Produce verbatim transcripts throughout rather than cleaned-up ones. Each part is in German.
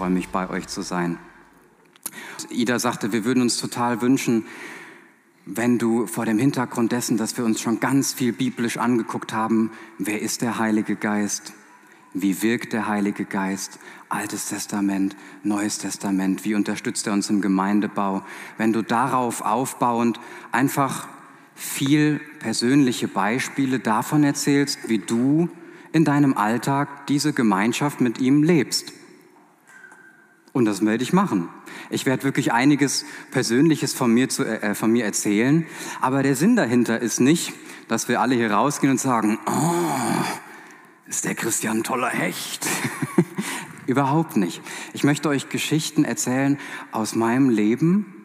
freue mich, bei euch zu sein. Ida sagte, wir würden uns total wünschen, wenn du vor dem Hintergrund dessen, dass wir uns schon ganz viel biblisch angeguckt haben, wer ist der Heilige Geist? Wie wirkt der Heilige Geist? Altes Testament, Neues Testament, wie unterstützt er uns im Gemeindebau? Wenn du darauf aufbauend einfach viel persönliche Beispiele davon erzählst, wie du in deinem Alltag diese Gemeinschaft mit ihm lebst. Und das werde ich machen. Ich werde wirklich einiges Persönliches von mir, zu, äh, von mir erzählen, aber der Sinn dahinter ist nicht, dass wir alle hier rausgehen und sagen, oh, ist der Christian ein toller Hecht? Überhaupt nicht. Ich möchte euch Geschichten erzählen aus meinem Leben,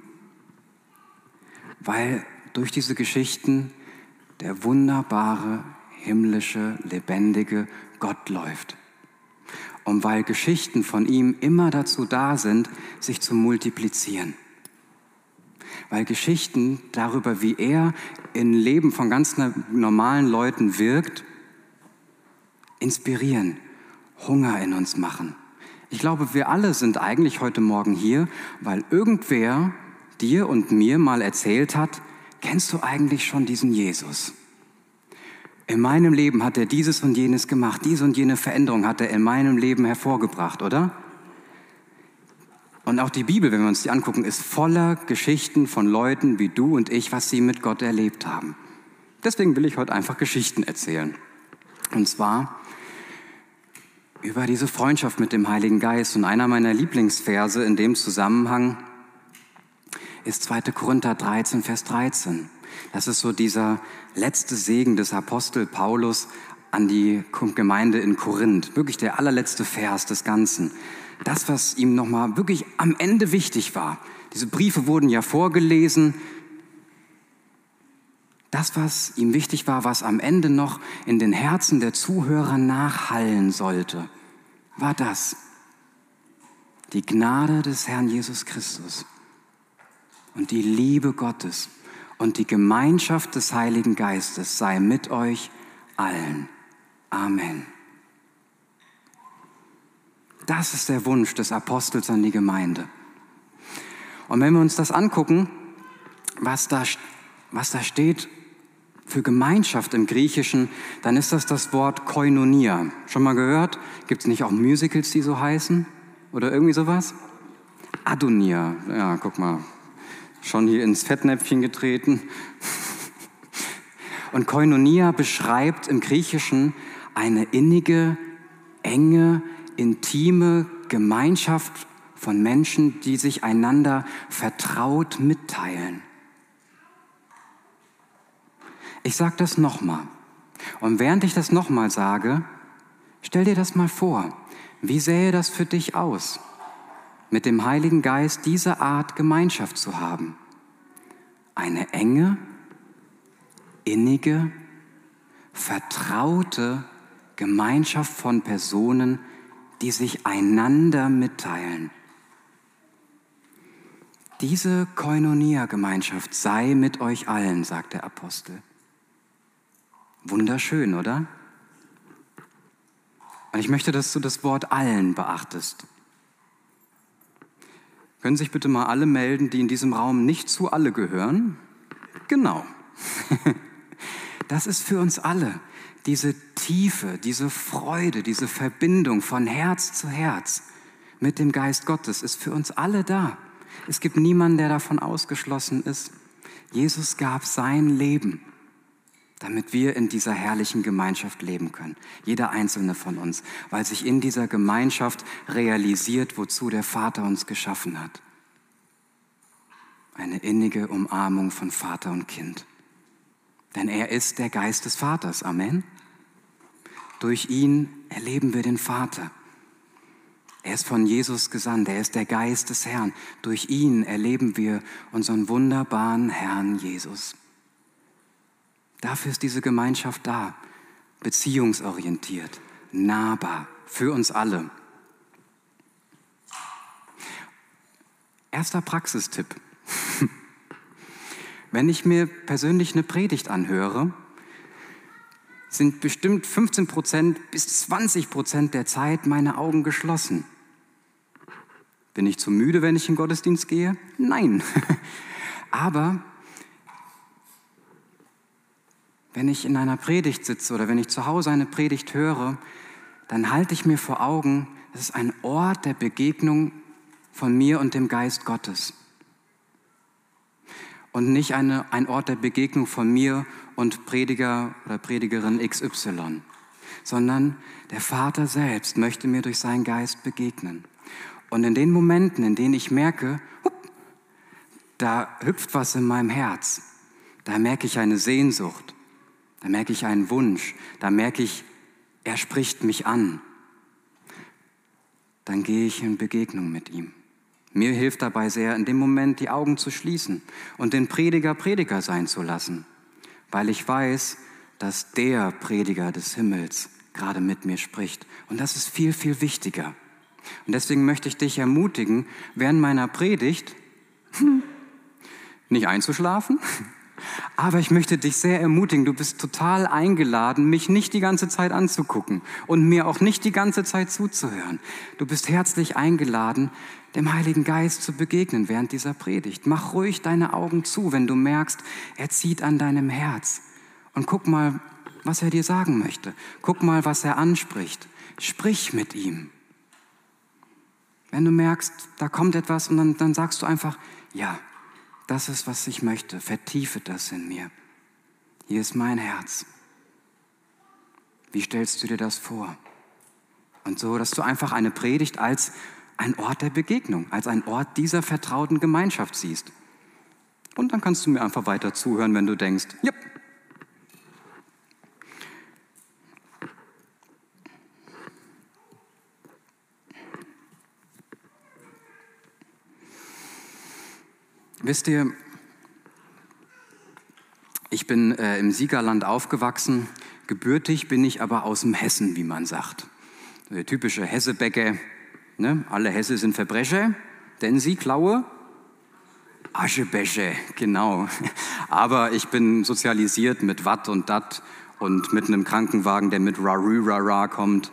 weil durch diese Geschichten der wunderbare, himmlische, lebendige Gott läuft. Und weil Geschichten von ihm immer dazu da sind, sich zu multiplizieren. Weil Geschichten darüber, wie er im Leben von ganz normalen Leuten wirkt, inspirieren, Hunger in uns machen. Ich glaube, wir alle sind eigentlich heute Morgen hier, weil irgendwer dir und mir mal erzählt hat, kennst du eigentlich schon diesen Jesus? In meinem Leben hat er dieses und jenes gemacht, diese und jene Veränderung hat er in meinem Leben hervorgebracht, oder? Und auch die Bibel, wenn wir uns die angucken, ist voller Geschichten von Leuten wie du und ich, was sie mit Gott erlebt haben. Deswegen will ich heute einfach Geschichten erzählen. Und zwar über diese Freundschaft mit dem Heiligen Geist. Und einer meiner Lieblingsverse in dem Zusammenhang ist zweiter Korinther dreizehn, Vers dreizehn. Das ist so dieser letzte Segen des Apostel Paulus an die Gemeinde in Korinth. Wirklich der allerletzte Vers des Ganzen. Das, was ihm nochmal wirklich am Ende wichtig war. Diese Briefe wurden ja vorgelesen. Das, was ihm wichtig war, was am Ende noch in den Herzen der Zuhörer nachhallen sollte, war das. Die Gnade des Herrn Jesus Christus und die Liebe Gottes und die Gemeinschaft des Heiligen Geistes sei mit euch allen. Amen. Das ist der Wunsch des Apostels an die Gemeinde. Und wenn wir uns das angucken, was da, was da steht für Gemeinschaft im Griechischen, dann ist das das Wort Koinonia. Schon mal gehört? Gibt es nicht auch Musicals, die so heißen? Oder irgendwie sowas? Adonia. Ja, guck mal. Schon hier ins Fettnäpfchen getreten. Und Koinonia beschreibt im Griechischen eine innige, enge, intime Gemeinschaft von Menschen, die sich einander vertraut mitteilen. Ich sage das nochmal. Und während ich das nochmal sage, stell dir das mal vor. Wie sähe das für dich aus, mit dem Heiligen Geist diese Art Gemeinschaft zu haben? Eine enge, innige, vertraute Gemeinschaft von Personen, die sich einander mitteilen. Diese Koinonia-Gemeinschaft sei mit euch allen, sagt der Apostel. Wunderschön, oder? Und ich möchte, dass du das Wort allen beachtest. Können sich bitte mal alle melden, die in diesem Raum nicht zu alle gehören? Genau. Das ist für uns alle. Diese Tiefe, diese Freude, diese Verbindung von Herz zu Herz mit dem Geist Gottes ist für uns alle da. Es gibt niemanden, der davon ausgeschlossen ist. Jesus gab sein Leben, damit wir in dieser herrlichen Gemeinschaft leben können. Jeder einzelne von uns, weil sich in dieser Gemeinschaft realisiert, wozu der Vater uns geschaffen hat. Eine innige Umarmung von Vater und Kind. Denn er ist der Geist des Vaters. Amen. Durch ihn erleben wir den Vater. Er ist von Jesus gesandt. Er ist der Geist des Herrn. Durch ihn erleben wir unseren wunderbaren Herrn Jesus. Dafür ist diese Gemeinschaft da. Beziehungsorientiert, nahbar, für uns alle. Erster Praxistipp. Wenn ich mir persönlich eine Predigt anhöre, sind bestimmt fünfzehn Prozent bis zwanzig Prozent der Zeit meine Augen geschlossen. Bin ich zu müde, wenn ich in den Gottesdienst gehe? Nein. Aber wenn ich in einer Predigt sitze oder wenn ich zu Hause eine Predigt höre, dann halte ich mir vor Augen, es ist ein Ort der Begegnung von mir und dem Geist Gottes. Und nicht eine, ein Ort der Begegnung von mir und Prediger oder Predigerin X Y, sondern der Vater selbst möchte mir durch seinen Geist begegnen. Und in den Momenten, in denen ich merke, hup, da hüpft was in meinem Herz, da merke ich eine Sehnsucht, da merke ich einen Wunsch, da merke ich, er spricht mich an, dann gehe ich in Begegnung mit ihm. Mir hilft dabei sehr, in dem Moment die Augen zu schließen und den Prediger Prediger sein zu lassen, weil ich weiß, dass der Prediger des Himmels gerade mit mir spricht. Und das ist viel, viel wichtiger. Und deswegen möchte ich dich ermutigen, während meiner Predigt nicht einzuschlafen, aber ich möchte dich sehr ermutigen, du bist total eingeladen, mich nicht die ganze Zeit anzugucken und mir auch nicht die ganze Zeit zuzuhören. Du bist herzlich eingeladen, dem Heiligen Geist zu begegnen während dieser Predigt. Mach ruhig deine Augen zu, wenn du merkst, er zieht an deinem Herz. Und guck mal, was er dir sagen möchte. Guck mal, was er anspricht. Sprich mit ihm. Wenn du merkst, da kommt etwas und dann, dann sagst du einfach, ja, das ist, was ich möchte. Vertiefe das in mir. Hier ist mein Herz. Wie stellst du dir das vor? Und so, dass du einfach eine Predigt als ein Ort der Begegnung, als ein Ort dieser vertrauten Gemeinschaft siehst. Und dann kannst du mir einfach weiter zuhören, wenn du denkst, ja. Wisst ihr, ich bin äh, im Siegerland aufgewachsen, gebürtig bin ich aber aus dem Hessen, wie man sagt. Der typische Hessebäcker, ne? Alle Hesse sind Verbrecher, denn sie klaue Aschebäsche, genau. Aber ich bin sozialisiert mit Watt und Dat und mit einem Krankenwagen, der mit Rarü Rara kommt.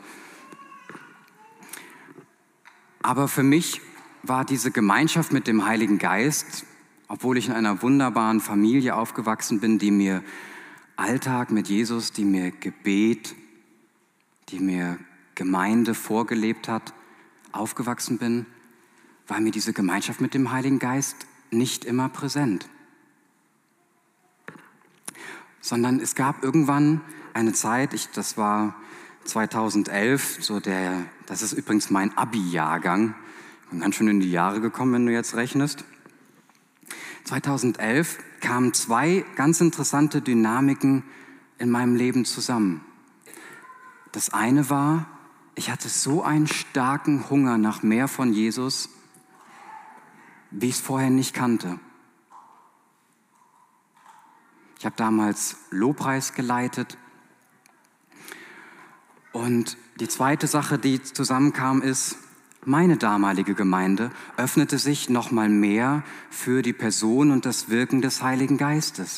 Aber für mich war diese Gemeinschaft mit dem Heiligen Geist, obwohl ich in einer wunderbaren Familie aufgewachsen bin, die mir Alltag mit Jesus, die mir Gebet, die mir Gemeinde vorgelebt hat, aufgewachsen bin, war mir diese Gemeinschaft mit dem Heiligen Geist nicht immer präsent. Sondern es gab irgendwann eine Zeit, ich, das war zweitausendelf, so der, das ist übrigens mein Abi-Jahrgang, ich bin ganz schön in die Jahre gekommen, wenn du jetzt rechnest. zweitausendelf kamen zwei ganz interessante Dynamiken in meinem Leben zusammen. Das eine war, ich hatte so einen starken Hunger nach mehr von Jesus, wie ich es vorher nicht kannte. Ich habe damals Lobpreis geleitet. Und die zweite Sache, die zusammenkam, ist, meine damalige Gemeinde öffnete sich noch mal mehr für die Person und das Wirken des Heiligen Geistes.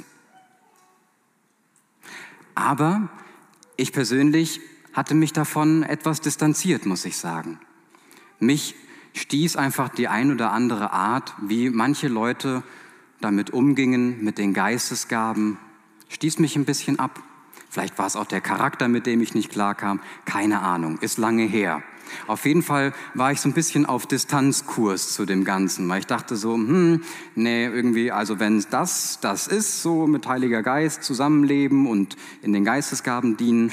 Aber ich persönlich hatte mich davon etwas distanziert, muss ich sagen. Mich stieß einfach die ein oder andere Art, wie manche Leute damit umgingen, mit den Geistesgaben, stieß mich ein bisschen ab. Vielleicht war es auch der Charakter, mit dem ich nicht klarkam. Keine Ahnung, ist lange her. Auf jeden Fall war ich so ein bisschen auf Distanzkurs zu dem Ganzen, weil ich dachte so, hm, nee, irgendwie, also wenn das das ist, so mit Heiliger Geist zusammenleben und in den Geistesgaben dienen.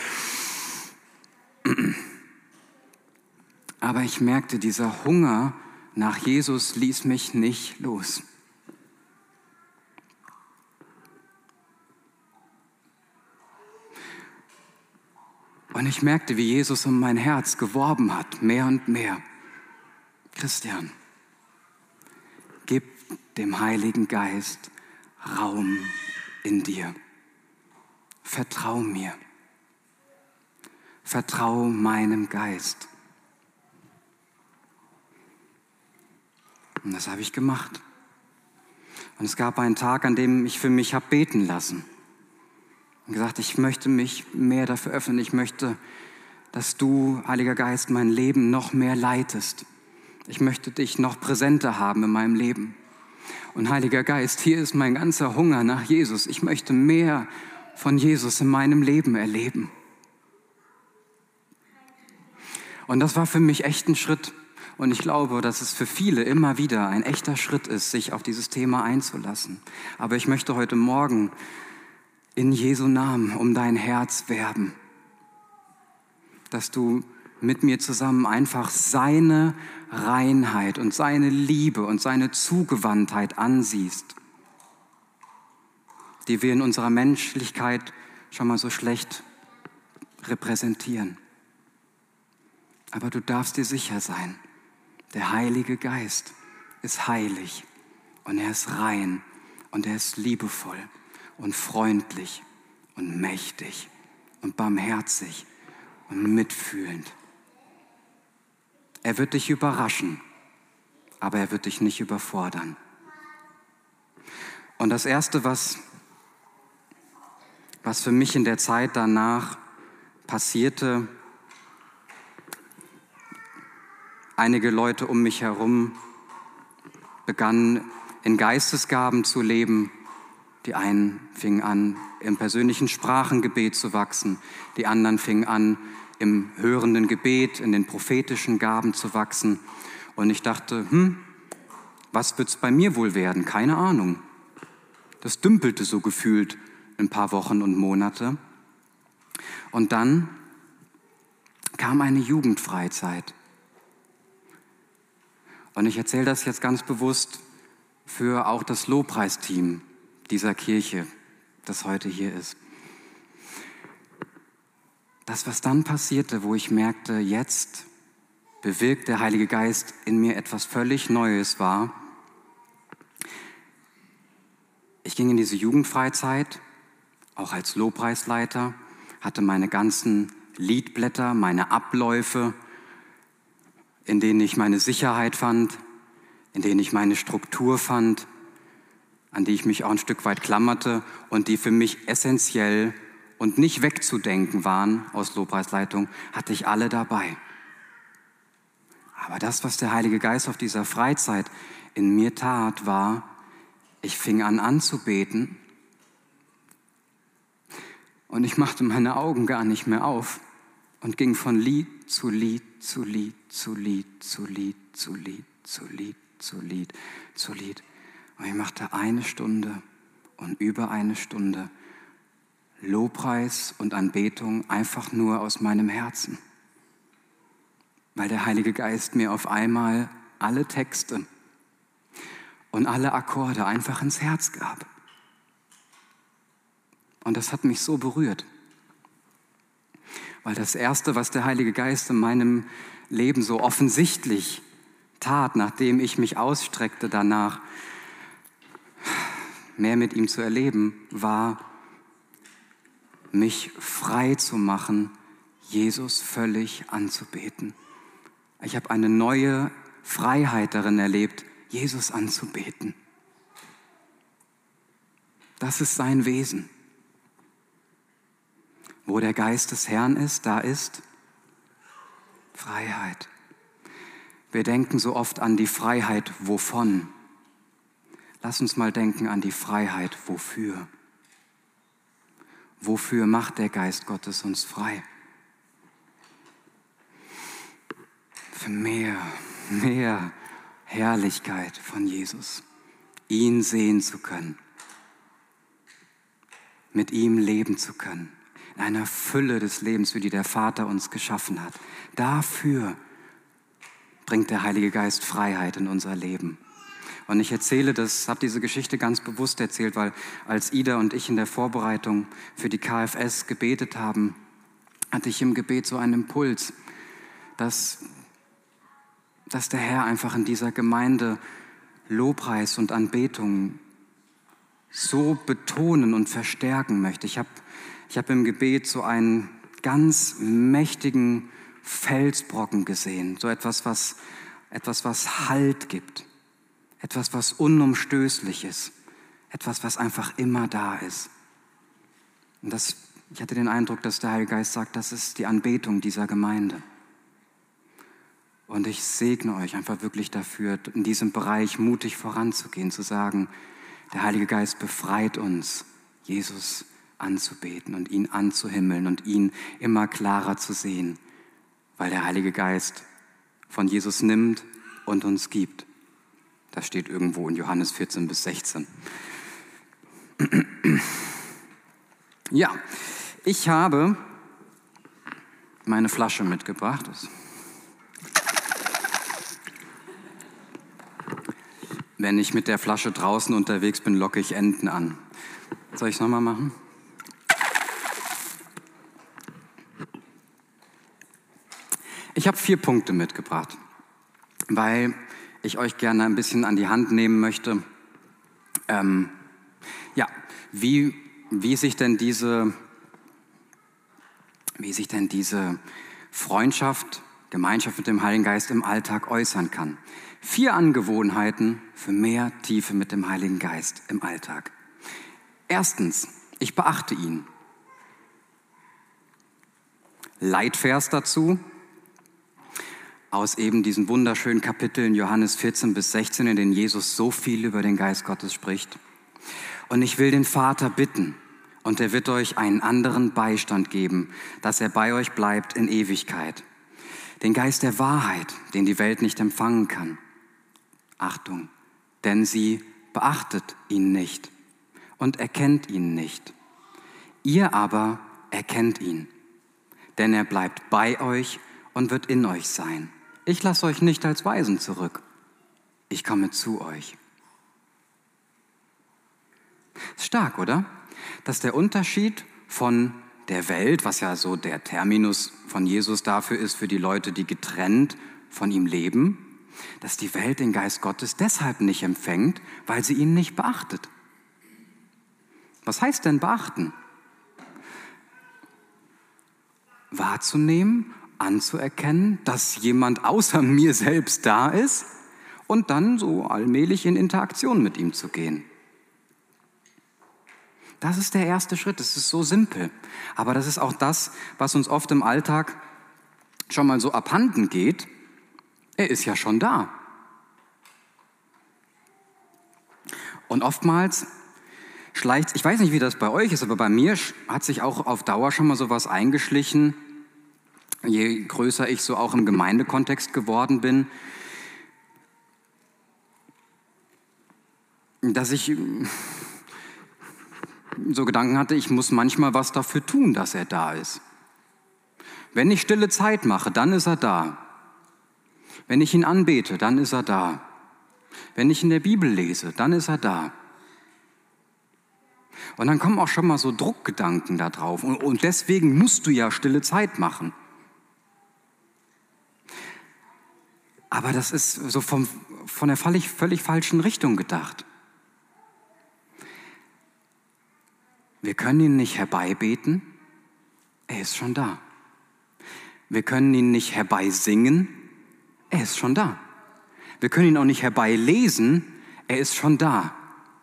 Aber ich merkte, dieser Hunger nach Jesus ließ mich nicht los. Und ich merkte, wie Jesus um mein Herz geworben hat, mehr und mehr. Christian, gib dem Heiligen Geist Raum in dir. Vertrau mir. Vertrau meinem Geist. Und das habe ich gemacht. Und es gab einen Tag, an dem ich für mich habe beten lassen. Und gesagt, ich möchte mich mehr dafür öffnen. Ich möchte, dass du, Heiliger Geist, mein Leben noch mehr leitest. Ich möchte dich noch präsenter haben in meinem Leben. Und Heiliger Geist, hier ist mein ganzer Hunger nach Jesus. Ich möchte mehr von Jesus in meinem Leben erleben. Und das war für mich echt ein Schritt. Und ich glaube, dass es für viele immer wieder ein echter Schritt ist, sich auf dieses Thema einzulassen. Aber ich möchte heute Morgen in Jesu Namen um dein Herz werben, dass du mit mir zusammen einfach seine Reinheit und seine Liebe und seine Zugewandtheit ansiehst, die wir in unserer Menschlichkeit schon mal so schlecht repräsentieren. Aber du darfst dir sicher sein, der Heilige Geist ist heilig und er ist rein und er ist liebevoll und freundlich und mächtig und barmherzig und mitfühlend. Er wird dich überraschen, aber er wird dich nicht überfordern. Und das Erste, was, was für mich in der Zeit danach passierte, einige Leute um mich herum begannen in Geistesgaben zu leben. Die einen fingen an, im persönlichen Sprachengebet zu wachsen. Die anderen fingen an, im hörenden Gebet, in den prophetischen Gaben zu wachsen. Und ich dachte, hm, was wird's bei mir wohl werden? Keine Ahnung. Das dümpelte so gefühlt ein paar Wochen und Monate. Und dann kam eine Jugendfreizeit. Und ich erzähle das jetzt ganz bewusst für auch das Lobpreisteam dieser Kirche, das heute hier ist. Das, was dann passierte, wo ich merkte, jetzt bewirkt der Heilige Geist in mir etwas völlig Neues, war, ich ging in diese Jugendfreizeit, auch als Lobpreisleiter, hatte meine ganzen Liedblätter, meine Abläufe, in denen ich meine Sicherheit fand, in denen ich meine Struktur fand, an die ich mich auch ein Stück weit klammerte und die für mich essentiell und nicht wegzudenken waren aus Lobpreisleitung, hatte ich alle dabei. Aber das, was der Heilige Geist auf dieser Freizeit in mir tat, war, ich fing an anzubeten und ich machte meine Augen gar nicht mehr auf und ging von Lied zu Lied, zu Lied, zu Lied, zu Lied, zu Lied, zu Lied, zu Lied, zu Lied. Und ich machte eine Stunde und über eine Stunde Lobpreis und Anbetung einfach nur aus meinem Herzen. Weil der Heilige Geist mir auf einmal alle Texte und alle Akkorde einfach ins Herz gab. Und das hat mich so berührt. Weil das Erste, was der Heilige Geist in meinem Leben so offensichtlich tat, nachdem ich mich ausstreckte danach, mehr mit ihm zu erleben, war, mich frei zu machen, Jesus völlig anzubeten. Ich habe eine neue Freiheit darin erlebt, Jesus anzubeten. Das ist sein Wesen. Wo der Geist des Herrn ist, da ist Freiheit. Wir denken so oft an die Freiheit wovon. Lass uns mal denken an die Freiheit wofür. Wofür macht der Geist Gottes uns frei? Für mehr, mehr Herrlichkeit von Jesus. Ihn sehen zu können. Mit ihm leben zu können. In einer Fülle des Lebens, wie die der Vater uns geschaffen hat. Dafür bringt der Heilige Geist Freiheit in unser Leben. Und ich erzähle das, habe diese Geschichte ganz bewusst erzählt, weil als Ida und ich in der Vorbereitung für die K F S gebetet haben, hatte ich im Gebet so einen Impuls, dass, dass der Herr einfach in dieser Gemeinde Lobpreis und Anbetung so betonen und verstärken möchte. Ich habe ich hab im Gebet so einen ganz mächtigen Felsbrocken gesehen, so etwas, was, etwas, was Halt gibt. Etwas, was unumstößlich ist. Etwas, was einfach immer da ist. Und das, ich hatte den Eindruck, dass der Heilige Geist sagt, das ist die Anbetung dieser Gemeinde. Und ich segne euch einfach wirklich dafür, in diesem Bereich mutig voranzugehen, zu sagen, der Heilige Geist befreit uns, Jesus anzubeten und ihn anzuhimmeln und ihn immer klarer zu sehen, weil der Heilige Geist von Jesus nimmt und uns gibt. Das steht irgendwo in Johannes vierzehn bis sechzehn. Ja, ich habe meine Flasche mitgebracht. Wenn ich mit der Flasche draußen unterwegs bin, locke ich Enten an. Soll ich es nochmal machen? Ich habe vier Punkte mitgebracht, weil ich euch gerne ein bisschen an die Hand nehmen möchte, ähm, ja, wie, wie sich denn diese, wie sich denn diese Freundschaft, Gemeinschaft mit dem Heiligen Geist im Alltag äußern kann. Vier Angewohnheiten für mehr Tiefe mit dem Heiligen Geist im Alltag. Erstens, ich beachte ihn. Leitvers dazu, aus eben diesen wunderschönen Kapiteln Johannes vierzehn bis sechzehn, in denen Jesus so viel über den Geist Gottes spricht. Und ich will den Vater bitten, und er wird euch einen anderen Beistand geben, dass er bei euch bleibt in Ewigkeit. Den Geist der Wahrheit, den die Welt nicht empfangen kann. Achtung, denn sie beachtet ihn nicht und erkennt ihn nicht. Ihr aber erkennt ihn, denn er bleibt bei euch und wird in euch sein. Ich lasse euch nicht als Waisen zurück. Ich komme zu euch. Ist stark, oder? Dass der Unterschied von der Welt, was ja so der Terminus von Jesus dafür ist, für die Leute, die getrennt von ihm leben, dass die Welt den Geist Gottes deshalb nicht empfängt, weil sie ihn nicht beachtet. Was heißt denn beachten? Wahrzunehmen, anzuerkennen, dass jemand außer mir selbst da ist und dann so allmählich in Interaktion mit ihm zu gehen. Das ist der erste Schritt, das ist so simpel. Aber das ist auch das, was uns oft im Alltag schon mal so abhanden geht. Er ist ja schon da. Und oftmals schleicht, ich weiß nicht, wie das bei euch ist, aber bei mir hat sich auch auf Dauer schon mal sowas eingeschlichen, je größer ich so auch im Gemeindekontext geworden bin, dass ich so Gedanken hatte, ich muss manchmal was dafür tun, dass er da ist. Wenn ich stille Zeit mache, dann ist er da. Wenn ich ihn anbete, dann ist er da. Wenn ich in der Bibel lese, dann ist er da. Und dann kommen auch schon mal so Druckgedanken da drauf. Und, und deswegen musst du ja stille Zeit machen. Aber das ist so vom, von der völlig, völlig falschen Richtung gedacht. Wir können ihn nicht herbeibeten, er ist schon da. Wir können ihn nicht herbeisingen, er ist schon da. Wir können ihn auch nicht herbeilesen, er ist schon da.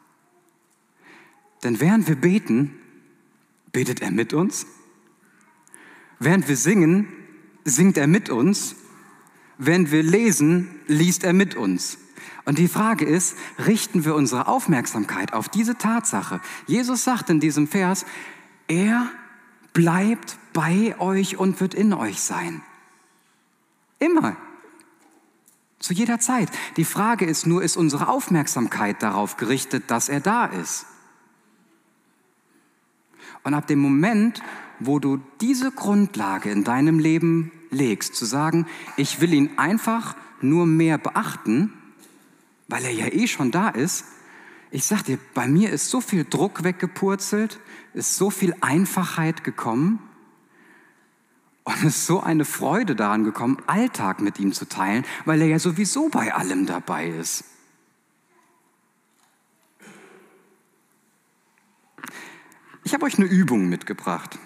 Denn während wir beten, betet er mit uns. Während wir singen, singt er mit uns. Während wir lesen, liest er mit uns. Und die Frage ist, richten wir unsere Aufmerksamkeit auf diese Tatsache? Jesus sagt in diesem Vers, er bleibt bei euch und wird in euch sein. Immer. Zu jeder Zeit. Die Frage ist nur, ist unsere Aufmerksamkeit darauf gerichtet, dass er da ist? Und ab dem Moment, wo du diese Grundlage in deinem Leben legst, zu sagen, ich will ihn einfach nur mehr beachten, weil er ja eh schon da ist. Ich sag dir, bei mir ist so viel Druck weggepurzelt, ist so viel Einfachheit gekommen und ist so eine Freude daran gekommen, Alltag mit ihm zu teilen, weil er ja sowieso bei allem dabei ist. Ich habe euch eine Übung mitgebracht.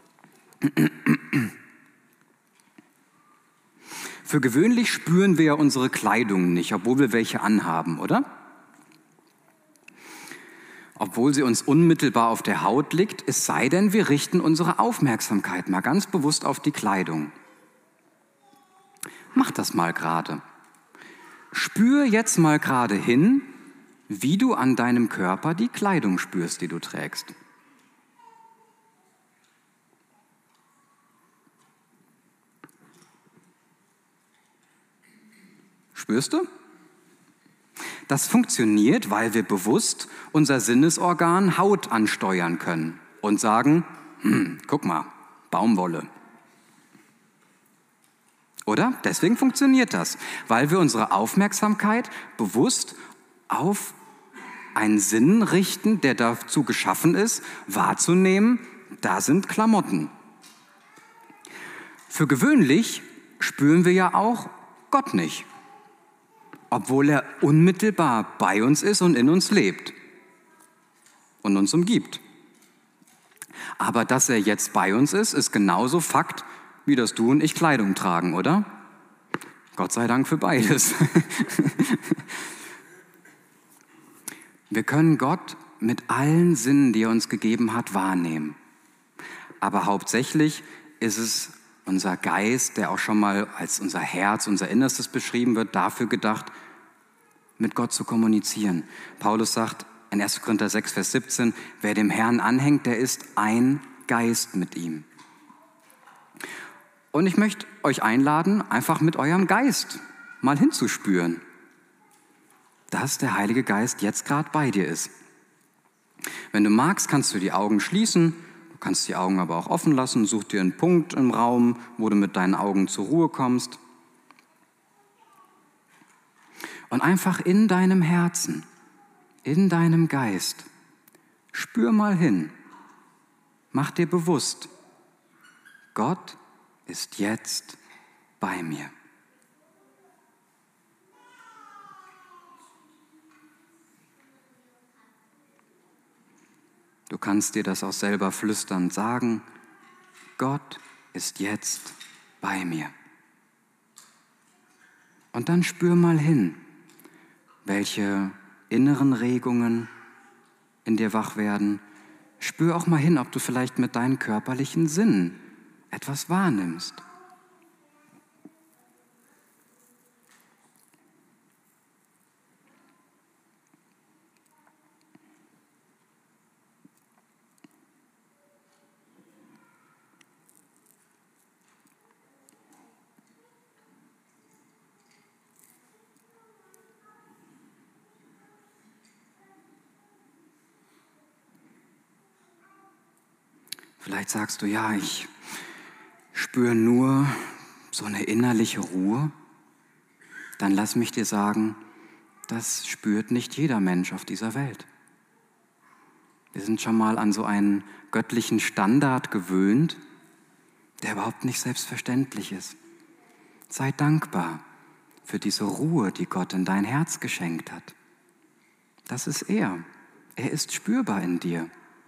Für gewöhnlich spüren wir ja unsere Kleidung nicht, obwohl wir welche anhaben, oder? Obwohl sie uns unmittelbar auf der Haut liegt, es sei denn, wir richten unsere Aufmerksamkeit mal ganz bewusst auf die Kleidung. Mach das mal gerade. Spür jetzt mal gerade hin, wie du an deinem Körper die Kleidung spürst, die du trägst. Spürst du? Das funktioniert, weil wir bewusst unser Sinnesorgan Haut ansteuern können und sagen, hm, guck mal, Baumwolle. Oder? Deswegen funktioniert das, weil wir unsere Aufmerksamkeit bewusst auf einen Sinn richten, der dazu geschaffen ist, wahrzunehmen, da sind Klamotten. Für gewöhnlich spüren wir ja auch Gott nicht, obwohl er unmittelbar bei uns ist und in uns lebt und uns umgibt. Aber dass er jetzt bei uns ist, ist genauso Fakt, wie dass du und ich Kleidung tragen, oder? Gott sei Dank für beides. Wir können Gott mit allen Sinnen, die er uns gegeben hat, wahrnehmen. Aber hauptsächlich ist es unser Geist, der auch schon mal als unser Herz, unser Innerstes beschrieben wird, dafür gedacht, mit Gott zu kommunizieren. Paulus sagt in erster Korinther sechs, Vers siebzehn, wer dem Herrn anhängt, der ist ein Geist mit ihm. Und ich möchte euch einladen, einfach mit eurem Geist mal hinzuspüren, dass der Heilige Geist jetzt gerade bei dir ist. Wenn du magst, kannst du die Augen schließen, du kannst die Augen aber auch offen lassen, such dir einen Punkt im Raum, wo du mit deinen Augen zur Ruhe kommst. Und einfach in deinem Herzen, in deinem Geist, spür mal hin, mach dir bewusst, Gott ist jetzt bei mir. Du kannst dir das auch selber flüsternd sagen, Gott ist jetzt bei mir. Und dann spür mal hin, welche inneren Regungen in dir wach werden. Spür auch mal hin, ob du vielleicht mit deinen körperlichen Sinnen etwas wahrnimmst. Vielleicht sagst du, ja, ich spüre nur so eine innerliche Ruhe. Dann lass mich dir sagen, das spürt nicht jeder Mensch auf dieser Welt. Wir sind schon mal an so einen göttlichen Standard gewöhnt, der überhaupt nicht selbstverständlich ist. Sei dankbar für diese Ruhe, die Gott in dein Herz geschenkt hat. Das ist er. Er ist spürbar in dir.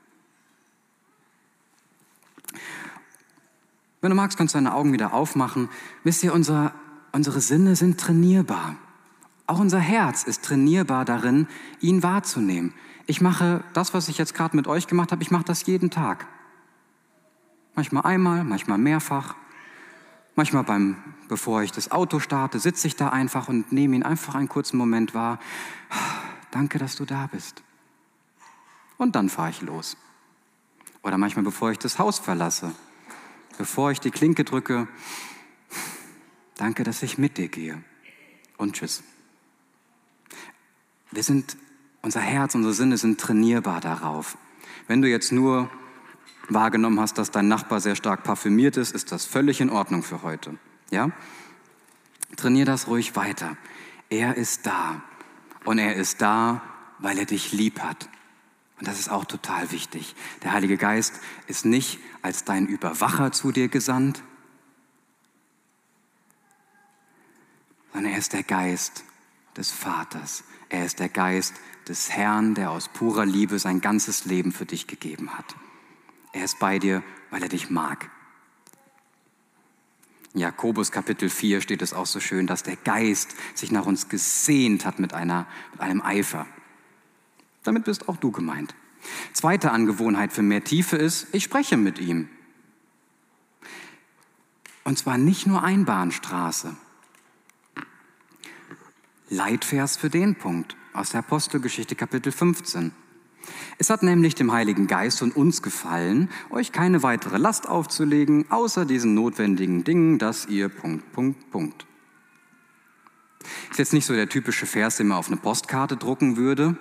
Wenn du magst, kannst du deine Augen wieder aufmachen. Wisst ihr, unser, unsere Sinne sind trainierbar. Auch unser Herz ist trainierbar darin, ihn wahrzunehmen. Ich mache das, was ich jetzt gerade mit euch gemacht habe, ich mache das jeden Tag. Manchmal einmal, manchmal mehrfach. Manchmal, beim, bevor ich das Auto starte, sitze ich da einfach und nehme ihn einfach einen kurzen Moment wahr. Danke, dass du da bist. Und dann fahre ich los. Oder manchmal, bevor ich das Haus verlasse. Bevor ich die Klinke drücke, danke, dass ich mit dir gehe. Und tschüss. Wir sind, unser Herz, unsere Sinne sind trainierbar darauf. Wenn du jetzt nur wahrgenommen hast, dass dein Nachbar sehr stark parfümiert ist, ist das völlig in Ordnung für heute. Ja? Trainier das ruhig weiter. Er ist da. Und er ist da, weil er dich lieb hat. Und das ist auch total wichtig. Der Heilige Geist ist nicht als dein Überwacher zu dir gesandt, sondern er ist der Geist des Vaters. Er ist der Geist des Herrn, der aus purer Liebe sein ganzes Leben für dich gegeben hat. Er ist bei dir, weil er dich mag. In Jakobus Kapitel vier steht es auch so schön, dass der Geist sich nach uns gesehnt hat mit, einer, mit einem Eifer. Damit bist auch du gemeint. Zweite Angewohnheit für mehr Tiefe ist, ich spreche mit ihm. Und zwar nicht nur Einbahnstraße. Leitvers für den Punkt aus der Apostelgeschichte Kapitel fünfzehn. Es hat nämlich dem Heiligen Geist und uns gefallen, euch keine weitere Last aufzulegen, außer diesen notwendigen Dingen, dass ihr Punkt, Punkt, Punkt. Ist jetzt nicht so der typische Vers, den man auf eine Postkarte drucken würde.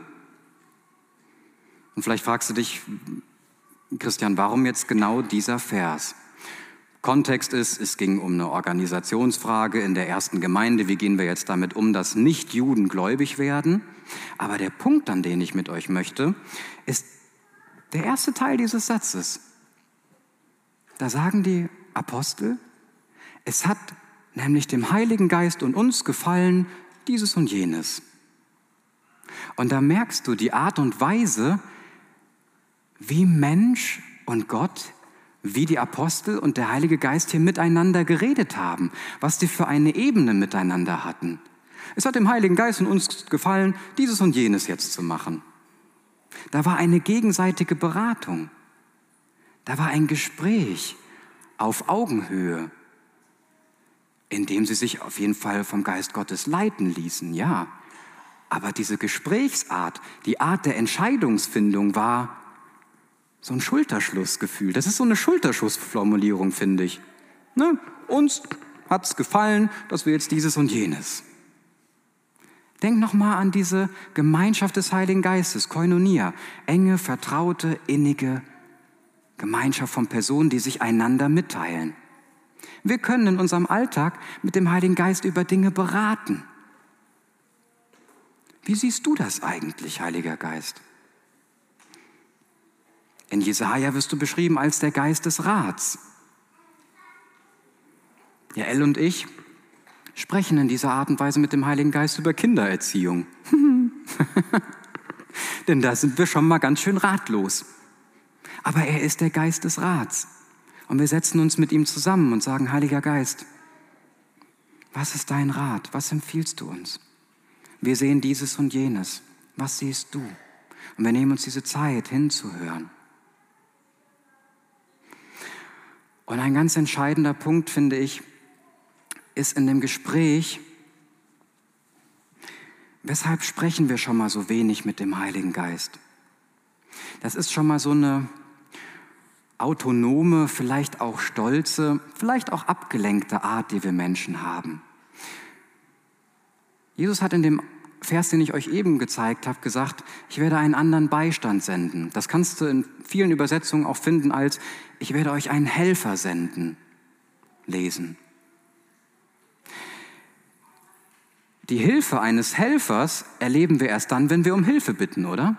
Und vielleicht fragst du dich, Christian, warum jetzt genau dieser Vers? Kontext ist, es ging um eine Organisationsfrage in der ersten Gemeinde. Wie gehen wir jetzt damit um, dass Nicht-Juden gläubig werden? Aber der Punkt, an den ich mit euch möchte, ist der erste Teil dieses Satzes. Da sagen die Apostel, es hat nämlich dem Heiligen Geist und uns gefallen, dieses und jenes. Und da merkst du die Art und Weise, wie Mensch und Gott, wie die Apostel und der Heilige Geist hier miteinander geredet haben, was die für eine Ebene miteinander hatten. Es hat dem Heiligen Geist und uns gefallen, dieses und jenes jetzt zu machen. Da war eine gegenseitige Beratung. Da war ein Gespräch auf Augenhöhe, in dem sie sich auf jeden Fall vom Geist Gottes leiten ließen, ja. Aber diese Gesprächsart, die Art der Entscheidungsfindung war so ein Schulterschlussgefühl. Das ist so eine Schulterschlussformulierung, finde ich. Ne? Uns hat es gefallen, dass wir jetzt dieses und jenes. Denk nochmal an diese Gemeinschaft des Heiligen Geistes, Koinonia, enge, vertraute, innige Gemeinschaft von Personen, die sich einander mitteilen. Wir können in unserem Alltag mit dem Heiligen Geist über Dinge beraten. Wie siehst du das eigentlich, Heiliger Geist? In Jesaja wirst du beschrieben als der Geist des Rats. Jael und ich sprechen in dieser Art und Weise mit dem Heiligen Geist über Kindererziehung. Denn da sind wir schon mal ganz schön ratlos. Aber er ist der Geist des Rats. Und wir setzen uns mit ihm zusammen und sagen, Heiliger Geist, was ist dein Rat? Was empfiehlst du uns? Wir sehen dieses und jenes. Was siehst du? Und wir nehmen uns diese Zeit hinzuhören. Und ein ganz entscheidender Punkt, finde ich, ist in dem Gespräch, weshalb sprechen wir schon mal so wenig mit dem Heiligen Geist? Das ist schon mal so eine autonome, vielleicht auch stolze, vielleicht auch abgelenkte Art, die wir Menschen haben. Jesus hat in dem Vers, den ich euch eben gezeigt habe, gesagt, ich werde einen anderen Beistand senden. Das kannst du in vielen Übersetzungen auch finden als, ich werde euch einen Helfer senden, lesen. Die Hilfe eines Helfers erleben wir erst dann, wenn wir um Hilfe bitten, oder?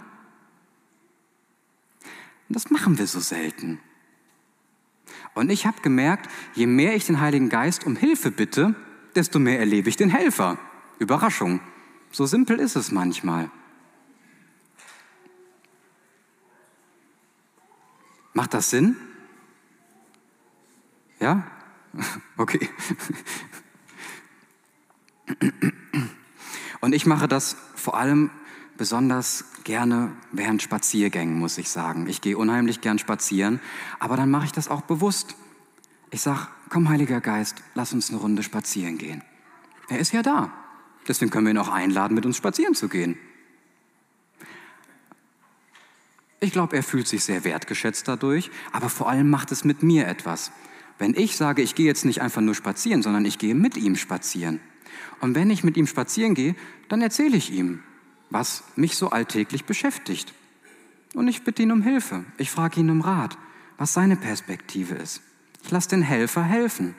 Und das machen wir so selten. Und ich habe gemerkt, je mehr ich den Heiligen Geist um Hilfe bitte, desto mehr erlebe ich den Helfer. Überraschung. So simpel ist es manchmal. Macht das Sinn? Ja? Okay. Und ich mache das vor allem besonders gerne während Spaziergängen, muss ich sagen. Ich gehe unheimlich gern spazieren, aber dann mache ich das auch bewusst. Ich sage, komm Heiliger Geist, lass uns eine Runde spazieren gehen. Er ist ja da. Deswegen können wir ihn auch einladen, mit uns spazieren zu gehen. Ich glaube, er fühlt sich sehr wertgeschätzt dadurch, aber vor allem macht es mit mir etwas. Wenn ich sage, ich gehe jetzt nicht einfach nur spazieren, sondern ich gehe mit ihm spazieren. Und wenn ich mit ihm spazieren gehe, dann erzähle ich ihm, was mich so alltäglich beschäftigt. Und ich bitte ihn um Hilfe. Ich frage ihn um Rat, was seine Perspektive ist. Ich lasse den Helfer helfen.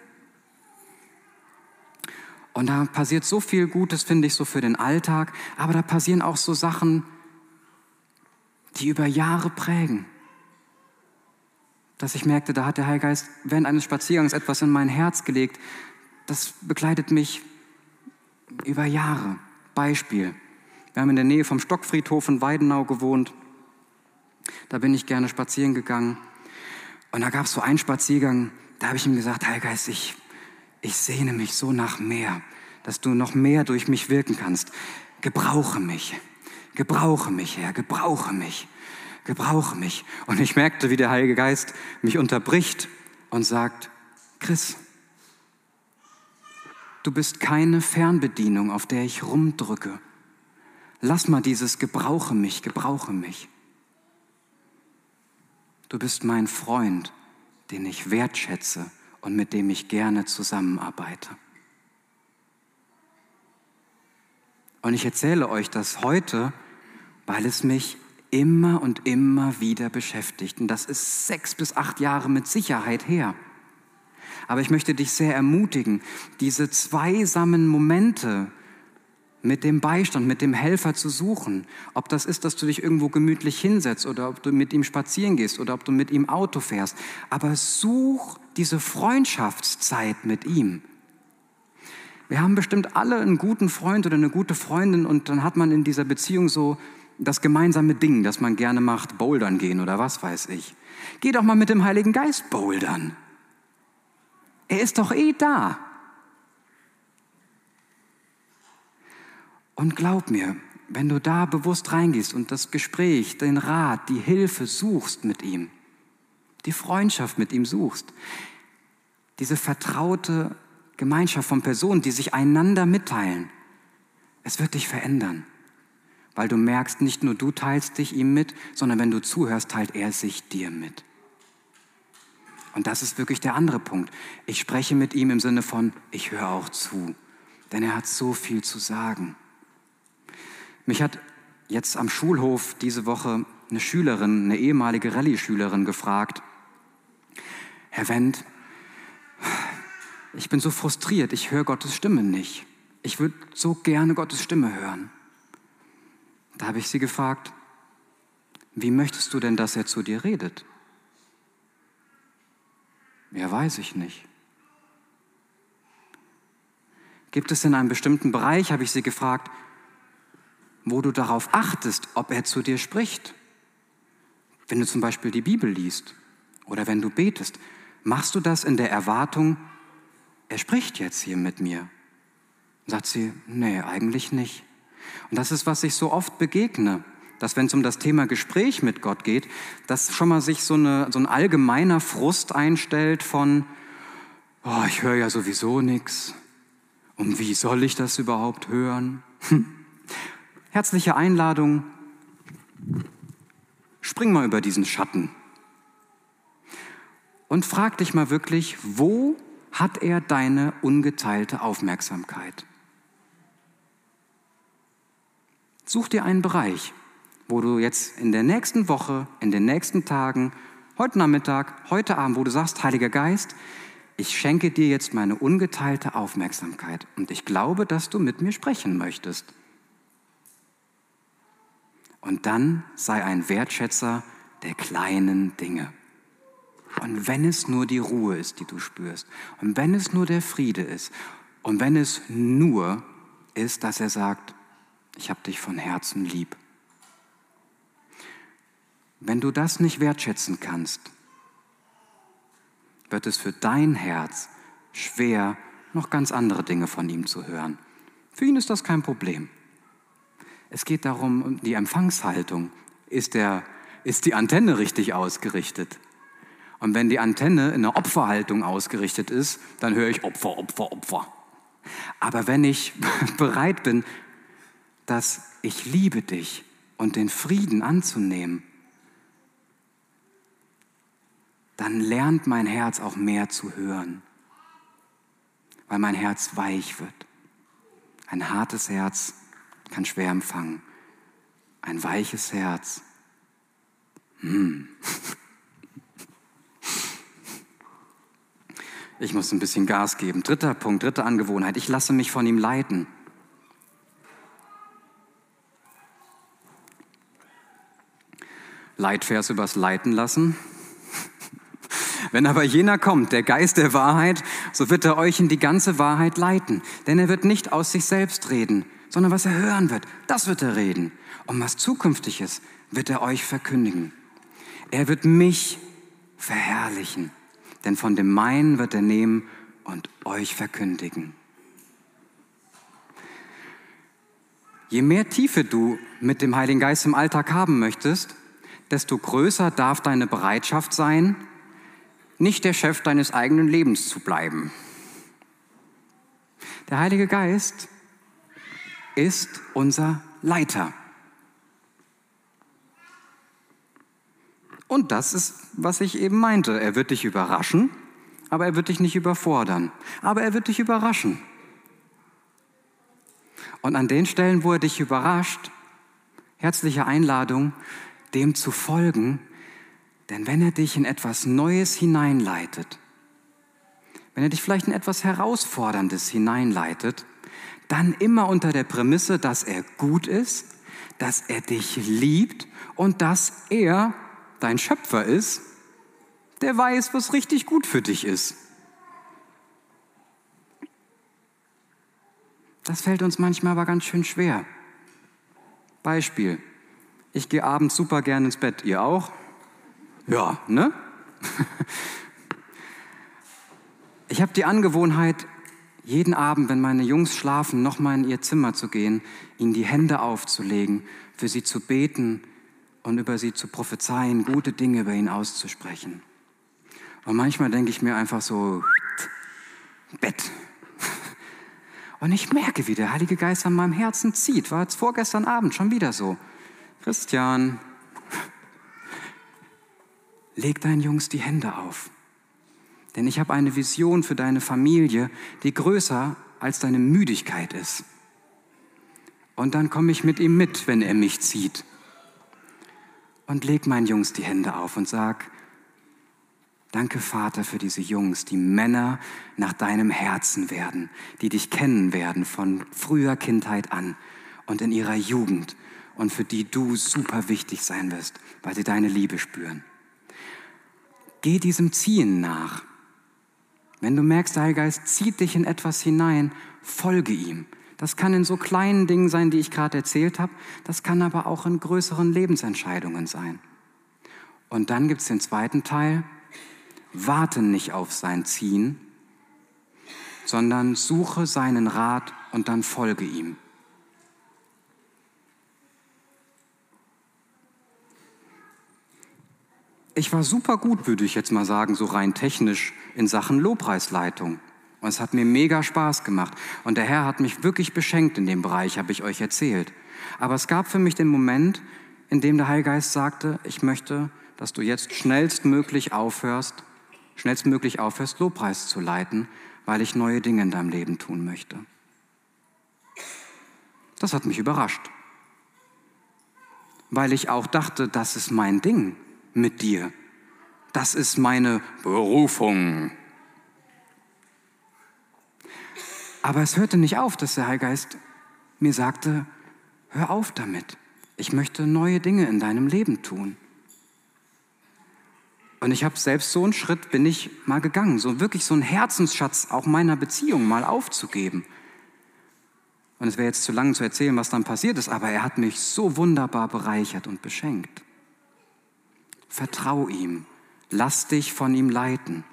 Und da passiert so viel Gutes, finde ich, so für den Alltag. Aber da passieren auch so Sachen, die über Jahre prägen. Dass ich merkte, da hat der Heilige Geist während eines Spaziergangs etwas in mein Herz gelegt. Das begleitet mich über Jahre. Beispiel. Wir haben in der Nähe vom Stockfriedhof in Weidenau gewohnt. Da bin ich gerne spazieren gegangen. Und da gab es so einen Spaziergang, da habe ich ihm gesagt, Heiliger Geist, ich, ich sehne mich so nach mehr, dass du noch mehr durch mich wirken kannst. Gebrauche mich, gebrauche mich, Herr, gebrauche mich, gebrauche mich. Und ich merkte, wie der Heilige Geist mich unterbricht und sagt, Chris, Du bist keine Fernbedienung, auf der ich rumdrücke. Lass mal dieses Gebrauche mich, gebrauche mich. Du bist mein Freund, den ich wertschätze und mit dem ich gerne zusammenarbeite. Und ich erzähle euch das heute, weil es mich immer und immer wieder beschäftigt. Und das ist sechs bis acht Jahre mit Sicherheit her. Aber ich möchte dich sehr ermutigen, diese zweisamen Momente mit dem Beistand, mit dem Helfer zu suchen. Ob das ist, dass du dich irgendwo gemütlich hinsetzt oder ob du mit ihm spazieren gehst oder ob du mit ihm Auto fährst. Aber such diese Freundschaftszeit mit ihm. Wir haben bestimmt alle einen guten Freund oder eine gute Freundin und dann hat man in dieser Beziehung so das gemeinsame Ding, das man gerne macht, bouldern gehen oder was weiß ich. Geh doch mal mit dem Heiligen Geist bouldern. Er ist doch eh da. Und glaub mir, wenn du da bewusst reingehst und das Gespräch, den Rat, die Hilfe suchst mit ihm, die Freundschaft mit ihm suchst, diese vertraute Gemeinschaft von Personen, die sich einander mitteilen, es wird dich verändern. Weil du merkst, nicht nur du teilst dich ihm mit, sondern wenn du zuhörst, teilt er sich dir mit. Und das ist wirklich der andere Punkt. Ich spreche mit ihm im Sinne von, ich höre auch zu, denn er hat so viel zu sagen. Mich hat jetzt am Schulhof diese Woche eine Schülerin, eine ehemalige Rallye-Schülerin gefragt, Herr Wendt, ich bin so frustriert, ich höre Gottes Stimme nicht. Ich würde so gerne Gottes Stimme hören. Da habe ich sie gefragt, wie möchtest du denn, dass er zu dir redet? Ja, weiß ich nicht. Gibt es in einem bestimmten Bereich, habe ich sie gefragt, wo du darauf achtest, ob er zu dir spricht? Wenn du zum Beispiel die Bibel liest oder wenn du betest, machst du das in der Erwartung, er spricht jetzt hier mit mir? Sagt sie, nee, eigentlich nicht. Und das ist, was ich so oft begegne, dass wenn es um das Thema Gespräch mit Gott geht, dass schon mal sich so, eine, so ein allgemeiner Frust einstellt von, oh, ich höre ja sowieso nichts. Und wie soll ich das überhaupt hören? Hm. Herzliche Einladung, spring mal über diesen Schatten und frag dich mal wirklich, wo hat er deine ungeteilte Aufmerksamkeit? Such dir einen Bereich, wo du jetzt in der nächsten Woche, in den nächsten Tagen, heute Nachmittag, heute Abend, wo du sagst, Heiliger Geist, ich schenke dir jetzt meine ungeteilte Aufmerksamkeit und ich glaube, dass du mit mir sprechen möchtest. Und dann sei ein Wertschätzer der kleinen Dinge. Und wenn es nur die Ruhe ist, die du spürst, und wenn es nur der Friede ist, und wenn es nur ist, dass er sagt, ich habe dich von Herzen lieb. Wenn du das nicht wertschätzen kannst, wird es für dein Herz schwer, noch ganz andere Dinge von ihm zu hören. Für ihn ist das kein Problem. Es geht darum, um die Empfangshaltung. Ist, der, ist die Antenne richtig ausgerichtet? Und wenn die Antenne in einer Opferhaltung ausgerichtet ist, dann höre ich Opfer, Opfer, Opfer. Aber wenn ich bereit bin, dass ich liebe dich und den Frieden anzunehmen, dann lernt mein Herz auch mehr zu hören, weil mein Herz weich wird. Ein hartes Herz kann schwer empfangen. Ein weiches Herz. Hm. Ich muss ein bisschen Gas geben. Dritter Punkt, dritte Angewohnheit. Ich lasse mich von ihm leiten. Leitvers übers Leiten lassen. Wenn aber jener kommt, der Geist der Wahrheit, so wird er euch in die ganze Wahrheit leiten. Denn er wird nicht aus sich selbst reden, sondern was er hören wird, das wird er reden. Und was Zukünftiges wird er euch verkündigen. Er wird mich verherrlichen, denn von dem Meinen wird er nehmen und euch verkündigen. Je mehr Tiefe du mit dem Heiligen Geist im Alltag haben möchtest, desto größer darf deine Bereitschaft sein, nicht der Chef deines eigenen Lebens zu bleiben. Der Heilige Geist ist unser Leiter. Und das ist, was ich eben meinte. Er wird dich überraschen, aber er wird dich nicht überfordern. Aber er wird dich überraschen. Und an den Stellen, wo er dich überrascht, herzliche Einladung, dem zu folgen, denn wenn er dich in etwas Neues hineinleitet, wenn er dich vielleicht in etwas Herausforderndes hineinleitet, dann immer unter der Prämisse, dass er gut ist, dass er dich liebt und dass er dein Schöpfer ist, der weiß, was richtig gut für dich ist. Das fällt uns manchmal aber ganz schön schwer. Beispiel, ich gehe abends super gern ins Bett, ihr auch? Ja, ne? Ich habe die Angewohnheit, jeden Abend, wenn meine Jungs schlafen, nochmal in ihr Zimmer zu gehen, ihnen die Hände aufzulegen, für sie zu beten und über sie zu prophezeien, gute Dinge über ihn auszusprechen. Und manchmal denke ich mir einfach so, Bett. Und ich merke, wie der Heilige Geist an meinem Herzen zieht. War jetzt vorgestern Abend schon wieder so. Christian, leg deinen Jungs die Hände auf. Denn ich habe eine Vision für deine Familie, die größer als deine Müdigkeit ist. Und dann komme ich mit ihm mit, wenn er mich zieht. Und leg meinen Jungs die Hände auf und sag, danke Vater für diese Jungs, die Männer nach deinem Herzen werden, die dich kennen werden von früher Kindheit an und in ihrer Jugend und für die du super wichtig sein wirst, weil sie deine Liebe spüren. Geh diesem Ziehen nach. Wenn du merkst, der Heilige Geist zieht dich in etwas hinein, folge ihm. Das kann in so kleinen Dingen sein, die ich gerade erzählt habe. Das kann aber auch in größeren Lebensentscheidungen sein. Und dann gibt es den zweiten Teil. Warte nicht auf sein Ziehen, sondern suche seinen Rat und dann folge ihm. Ich war super gut, würde ich jetzt mal sagen, so rein technisch in Sachen Lobpreisleitung. Und es hat mir mega Spaß gemacht. Und der Herr hat mich wirklich beschenkt in dem Bereich, habe ich euch erzählt. Aber es gab für mich den Moment, in dem der Heilige Geist sagte, ich möchte, dass du jetzt schnellstmöglich aufhörst, schnellstmöglich aufhörst, Lobpreis zu leiten, weil ich neue Dinge in deinem Leben tun möchte. Das hat mich überrascht. Weil ich auch dachte, das ist mein Ding mit dir. Das ist meine Berufung. Aber es hörte nicht auf, dass der Heilige Geist mir sagte, hör auf damit. Ich möchte neue Dinge in deinem Leben tun. Und ich habe selbst so einen Schritt, bin ich mal gegangen, so wirklich so einen Herzensschatz auch meiner Beziehung mal aufzugeben. Und es wäre jetzt zu lang zu erzählen, was dann passiert ist, aber er hat mich so wunderbar bereichert und beschenkt. Vertrau ihm, lass dich von ihm leiten.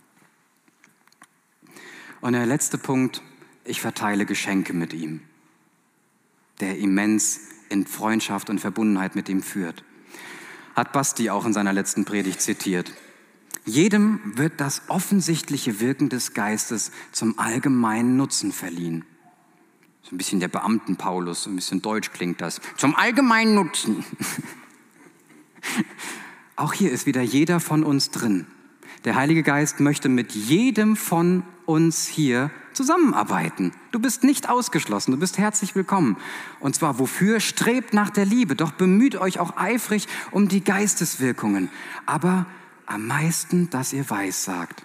Und der letzte Punkt, ich verteile Geschenke mit ihm, der immens in Freundschaft und Verbundenheit mit ihm führt. Hat Basti auch in seiner letzten Predigt zitiert. Jedem wird das offensichtliche Wirken des Geistes zum allgemeinen Nutzen verliehen. So ein bisschen der Beamten-Paulus, so ein bisschen deutsch klingt das. Zum allgemeinen Nutzen. Auch hier ist wieder jeder von uns drin. Der Heilige Geist möchte mit jedem von uns hier zusammenarbeiten. Du bist nicht ausgeschlossen, du bist herzlich willkommen. Und zwar wofür? Strebt nach der Liebe, doch bemüht euch auch eifrig um die Geisteswirkungen. Aber am meisten, dass ihr weissagt.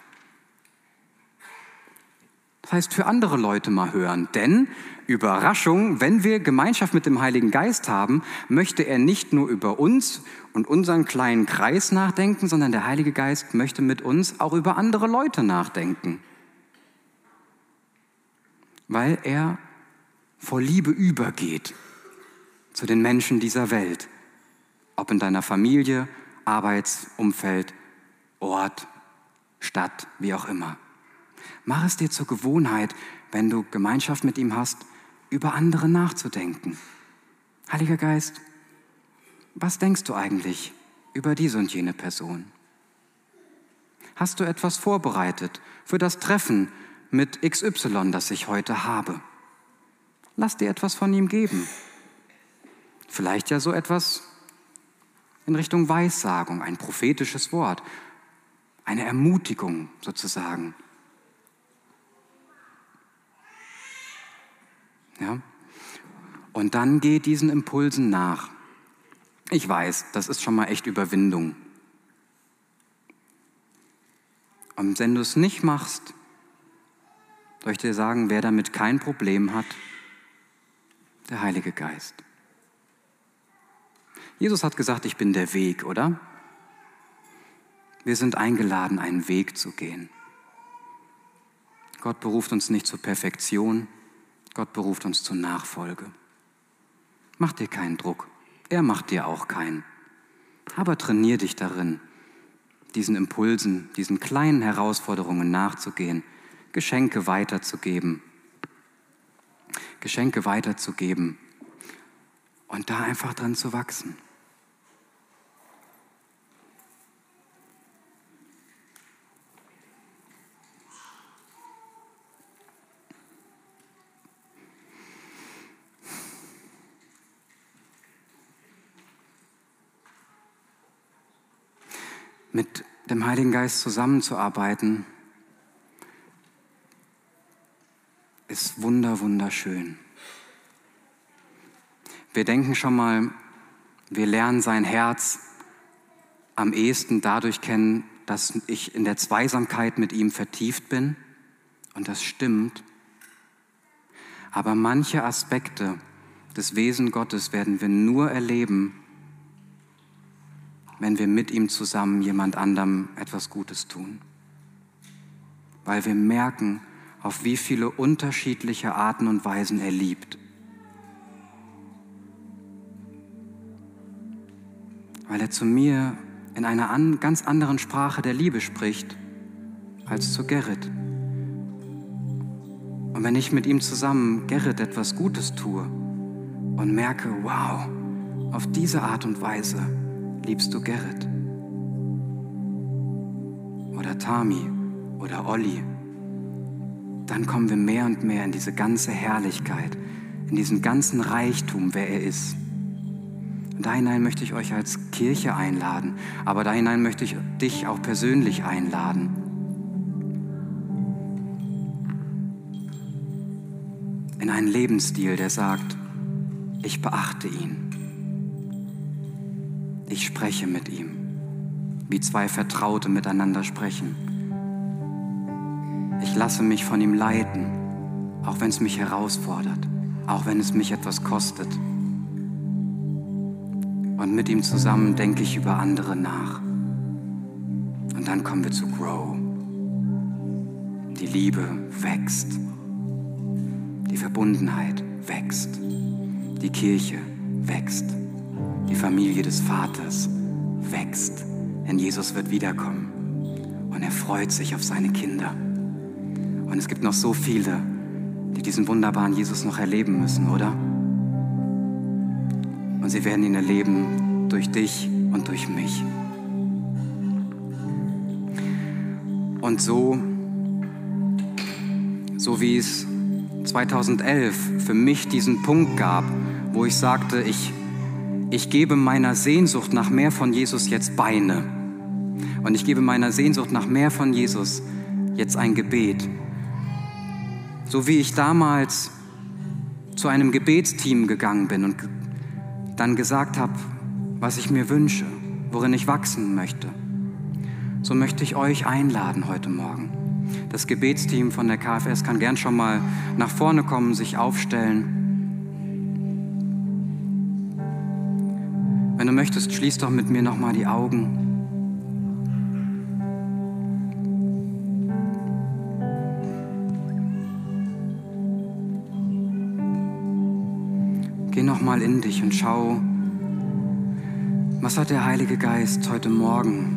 Das heißt, für andere Leute mal hören, denn Überraschung, wenn wir Gemeinschaft mit dem Heiligen Geist haben, möchte er nicht nur über uns und unseren kleinen Kreis nachdenken, sondern der Heilige Geist möchte mit uns auch über andere Leute nachdenken. Weil er vor Liebe übergeht zu den Menschen dieser Welt. Ob in deiner Familie, Arbeitsumfeld, Ort, Stadt, wie auch immer. Mach es dir zur Gewohnheit, wenn du Gemeinschaft mit ihm hast, über andere nachzudenken. Heiliger Geist, was denkst du eigentlich über diese und jene Person? Hast du etwas vorbereitet für das Treffen mit X Y, das ich heute habe. Lass dir etwas von ihm geben. Vielleicht ja so etwas in Richtung Weissagung, ein prophetisches Wort, eine Ermutigung sozusagen. Ja? Und dann geh diesen Impulsen nach. Ich weiß, das ist schon mal echt Überwindung. Und wenn du es nicht machst, soll ich dir sagen, wer damit kein Problem hat? Der Heilige Geist. Jesus hat gesagt, ich bin der Weg, oder? Wir sind eingeladen, einen Weg zu gehen. Gott beruft uns nicht zur Perfektion, Gott beruft uns zur Nachfolge. Mach dir keinen Druck, er macht dir auch keinen. Aber trainier dich darin, diesen Impulsen, diesen kleinen Herausforderungen nachzugehen, Geschenke weiterzugeben, Geschenke weiterzugeben und da einfach dran zu wachsen. Mit dem Heiligen Geist zusammenzuarbeiten, ist wunder, wunderschön. Wir denken schon mal, wir lernen sein Herz am ehesten dadurch kennen, dass ich in der Zweisamkeit mit ihm vertieft bin. Und das stimmt. Aber manche Aspekte des Wesens Gottes werden wir nur erleben, wenn wir mit ihm zusammen jemand anderem etwas Gutes tun. Weil wir merken, auf wie viele unterschiedliche Arten und Weisen er liebt. Weil er zu mir in einer an, ganz anderen Sprache der Liebe spricht als zu Gerrit. Und wenn ich mit ihm zusammen Gerrit etwas Gutes tue und merke, wow, auf diese Art und Weise liebst du Gerrit oder Tami oder Olli, dann kommen wir mehr und mehr in diese ganze Herrlichkeit, in diesen ganzen Reichtum, wer er ist. Und da hinein möchte ich euch als Kirche einladen, aber da hinein möchte ich dich auch persönlich einladen. In einen Lebensstil, der sagt, ich beachte ihn. Ich spreche mit ihm, wie zwei Vertraute miteinander sprechen. Ich lasse mich von ihm leiten, auch wenn es mich herausfordert, auch wenn es mich etwas kostet. Und mit ihm zusammen denke ich über andere nach. Und dann kommen wir zu Grow. Die Liebe wächst. Die Verbundenheit wächst. Die Kirche wächst. Die Familie des Vaters wächst. Denn Jesus wird wiederkommen. Und er freut sich auf seine Kinder. Und es gibt noch so viele, die diesen wunderbaren Jesus noch erleben müssen, oder? Und sie werden ihn erleben durch dich und durch mich. Und so, so wie es zweitausendelf für mich diesen Punkt gab, wo ich sagte, ich, ich gebe meiner Sehnsucht nach mehr von Jesus jetzt Beine. Und ich gebe meiner Sehnsucht nach mehr von Jesus jetzt ein Gebet. So wie ich damals zu einem Gebetsteam gegangen bin und dann gesagt habe, was ich mir wünsche, worin ich wachsen möchte. So möchte ich euch einladen heute Morgen. Das Gebetsteam von der K F S kann gern schon mal nach vorne kommen, sich aufstellen. Wenn du möchtest, schließ doch mit mir noch mal die Augen. Geh noch mal in dich und schau, was hat der Heilige Geist heute Morgen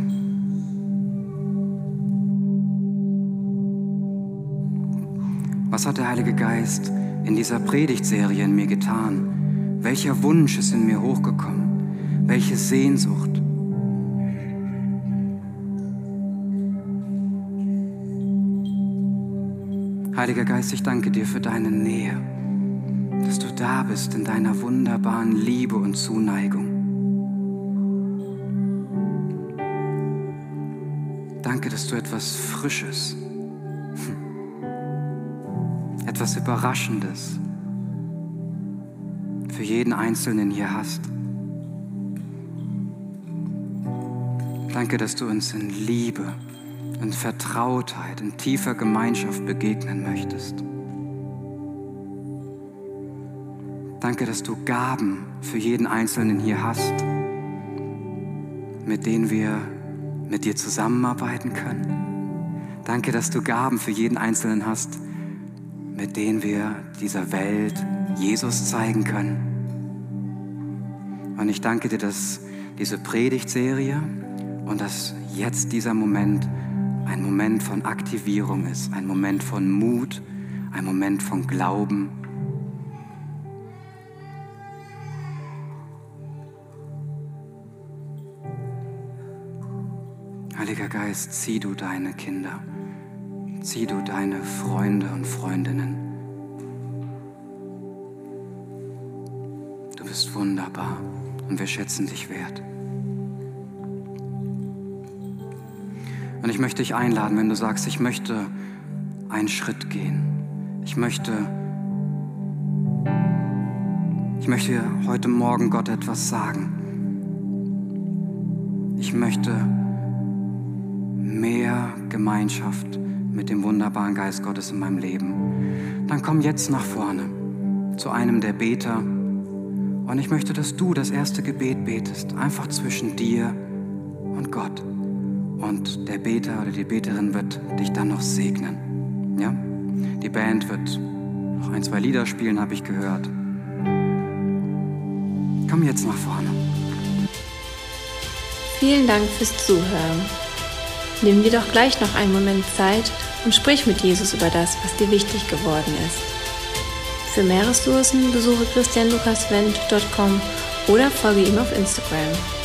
Was hat der Heilige Geist in dieser Predigtserie in mir getan? Welcher Wunsch ist in mir hochgekommen? Welche Sehnsucht? Heiliger Geist, ich danke dir für deine Nähe, dass du da bist in deiner wunderbaren Liebe und Zuneigung. Danke, dass du etwas Frisches, etwas Überraschendes für jeden Einzelnen hier hast. Danke, dass du uns in Liebe, in Vertrautheit, in tiefer Gemeinschaft begegnen möchtest. Danke, dass du Gaben für jeden Einzelnen hier hast, mit denen wir mit dir zusammenarbeiten können. Danke, dass du Gaben für jeden Einzelnen hast, mit denen wir dieser Welt Jesus zeigen können. Und ich danke dir, dass diese Predigtserie und dass jetzt dieser Moment ein Moment von Aktivierung ist, ein Moment von Mut, ein Moment von Glauben. Heiliger Geist, zieh du deine Kinder, zieh du deine Freunde und Freundinnen. Du bist wunderbar und wir schätzen dich wert. Und ich möchte dich einladen, wenn du sagst, ich möchte einen Schritt gehen. Ich möchte, ich möchte heute Morgen Gott etwas sagen. Ich möchte mehr Gemeinschaft mit dem wunderbaren Geist Gottes in meinem Leben. Dann komm jetzt nach vorne zu einem der Beter. Und ich möchte, dass du das erste Gebet betest, einfach zwischen dir und Gott. Und der Beter oder die Beterin wird dich dann noch segnen. Ja? Die Band wird noch ein, zwei Lieder spielen, habe ich gehört. Komm jetzt nach vorne. Vielen Dank fürs Zuhören. Nimm dir doch gleich noch einen Moment Zeit und sprich mit Jesus über das, was dir wichtig geworden ist. Für mehr Ressourcen besuche christian lukas wendt punkt com oder folge ihm auf Instagram.